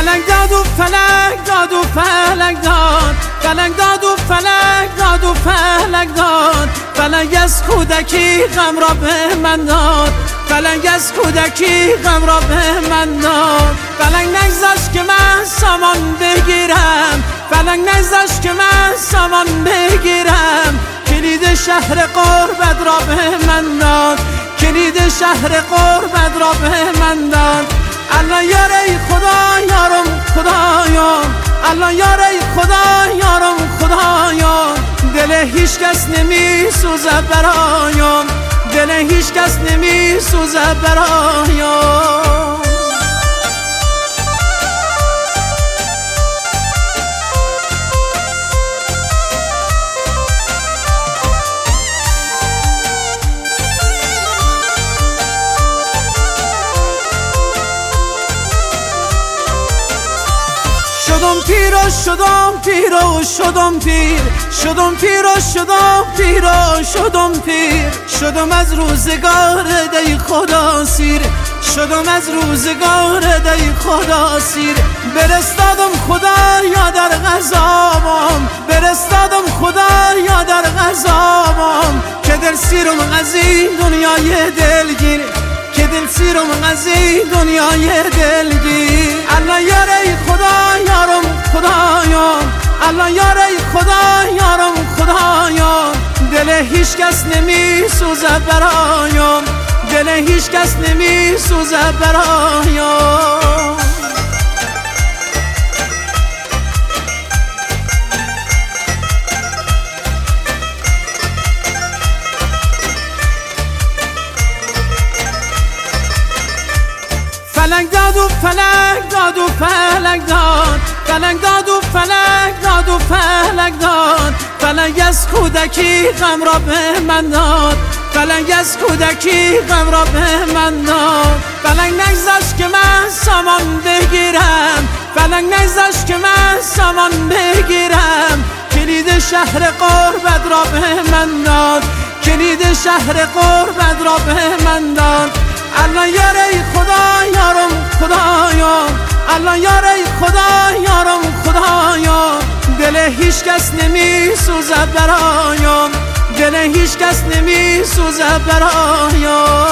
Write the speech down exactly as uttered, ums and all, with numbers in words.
فلک داد و فلک داد و فلک داد، فلک داد و فلک داد و فلک داد، فلک از کودکی غم را به من داد، فلک از کودکی غم را به من داد. فلک نگذاشت که من سامان بگیرم، فلک نگذاشت که من سامان بگیرم، کلید شهر غربت را به من داد، کلید شهر غربت را به من داد. الله یار ای خدا یارم خدایام، الله یار ای خدا یارم خدایام، دل هیچ کس نمی سوزه برایم، دل هیچ کس نمی سوزه برایم. شدم پیر و شدم پیر و شدم پیر، شدم پیر و شدم پیر و شدم پیر، شدم از روزگار دی خدا سیر، شدم از روزگار دی خدا سیر. برستادم خدا یا در غذابم، برستادم خدا یا در غذابم، که دل سیرم از این دنیای دلگیر، که دل سیرم از این دنیای دلگیر. الله یار ای خدا یارم خدایام، الله یار ای خدا یارم خدایام، دل هیچ کس نمی سوزه برایم، دل هیچ کس نمی سوزه برایم. فلک داد و فلک داد و فلک داد، فلک داد و فلک داد و فلک داد، فلک از کودکی غم را به من داد، فلک از کودکی غم را به من داد. فلک نگذاشت که من سامان بگیرم، فلک نگذاشت که من سامان بگیرم، کلید شهر غربت را به من داد، کلید شهر غربت را به من داد. الله یار ای خدا یارم خدایام، الله یار ای خدا یارم خدایام، دل هیچ کس نمی سوزه برایم، دل هیچ کس نمی سوزه برایم.